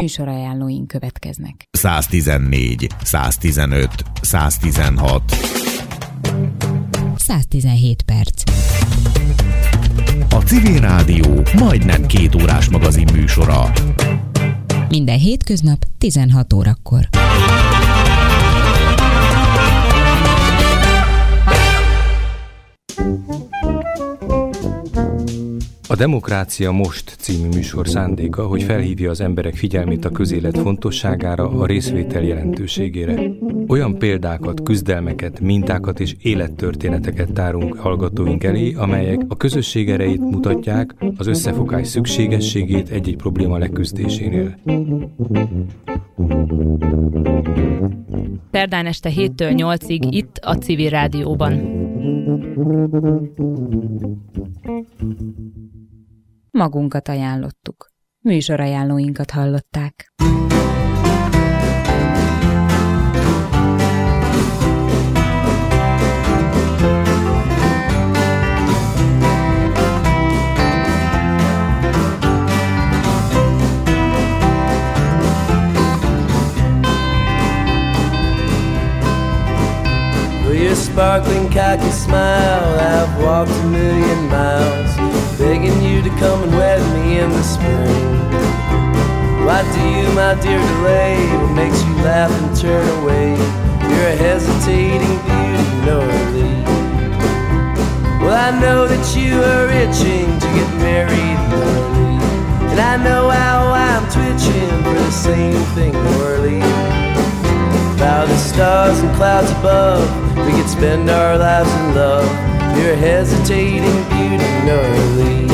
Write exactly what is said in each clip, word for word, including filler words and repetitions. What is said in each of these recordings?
Műsorajánlóink következnek. száz tizennégy, száz tizenöt, száz tizenhat. száz tizenhét perc. A Civil Rádió majdnem két órás magazin műsora. Minden hétköznap tizenhat órakor. A Demokrácia Most című műsor szándéka, hogy felhívja az emberek figyelmét a közélet fontosságára, a részvétel jelentőségére. Olyan példákat, küzdelmeket, mintákat és élettörténeteket tárunk hallgatóink elé, amelyek a közösség erejét mutatják, az összefogás szükségességét egy-egy probléma leküzdésénél. Szerdán este héttől nyolcig itt a Civil Rádióban. Magunkat ajánlottuk. Műsorajánlóinkat hallották. Your sparkling cocky smile, I've walked a million miles, begging you to come and wed me in the spring. Why do you, my dear, delay? What makes you laugh and turn away? You're a hesitating beauty, Norley. Well, I know that you are itching to get married, Norley, and I know how I'm twitching for the same thing, Norley. By the stars and clouds above, we could spend our lives in love. You're a hesitating beauty, Norley.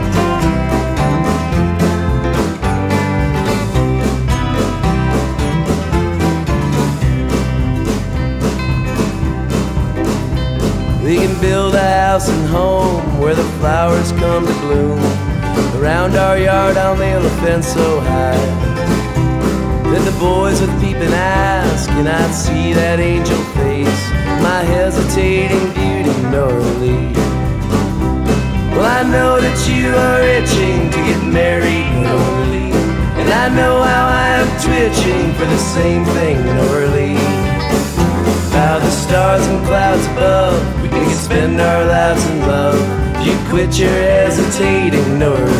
We can build a house and home where the flowers come to bloom. Around our yard I'll nail a fence so high that the boys with peeping eyes cannot see that angel face, my hesitating beauty, Norley. Well, I know that you are itching to get married, Norley, and I know how I am twitching for the same thing, Norley. By the stars and clouds above, we can spend our lives in love. You quit your hesitating, Norley.